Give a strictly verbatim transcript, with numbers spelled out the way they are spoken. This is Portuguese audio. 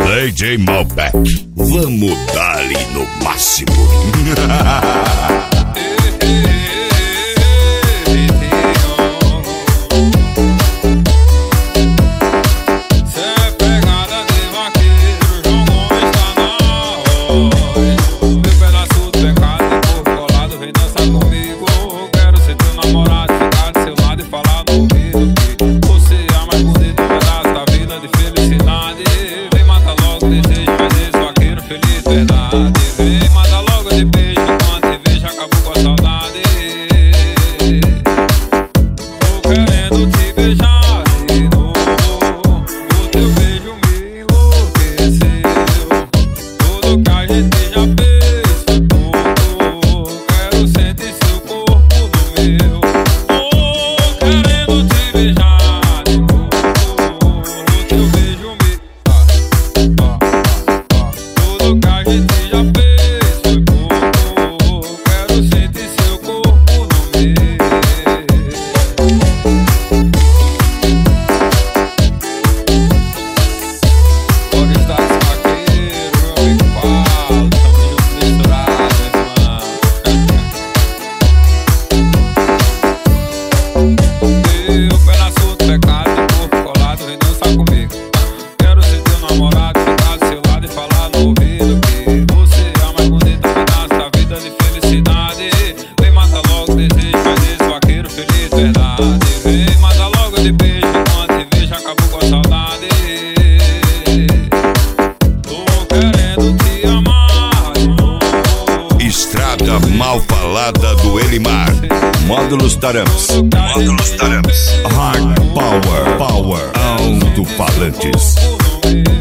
D J Malbec, vamos dar-lhe no máximo. Vem, manda logo de beijo, enquanto a cerveja acabou com a saudade. Tô querendo te beijar de novo, o teu beijo me enlouqueceu. Tudo que a gente já fez foi pouco, quero sentir seu corpo no meu. Tô querendo te beijar de novo, o teu beijo me... Ah, ah, ah, ah. Tudo que a gente já fez foi pouco, quero sentir seu corpo no meu. Pode estar desfaqueiro, meu amigo Paulo, tamo junto misturado, irmão. Teu pedaço do pecado, teu corpo colado, vem dançar comigo. Quero ser teu namorado, ficar do seu lado e falar no ouvido que você é a mais bonita pedaço da vida de felicidade. Vem, mata logo o desejo, faz esse vaqueiro feliz, verdade. Vem, mata logo de beijo, enquanto a cerveja acabou com a saudade. Tô querendo te amar de novo. Estrada mal falada do Elimar. Módulos Taramps. Módulos Taramps. Hard Power. Power. Alto-falantes. Corpo no meu.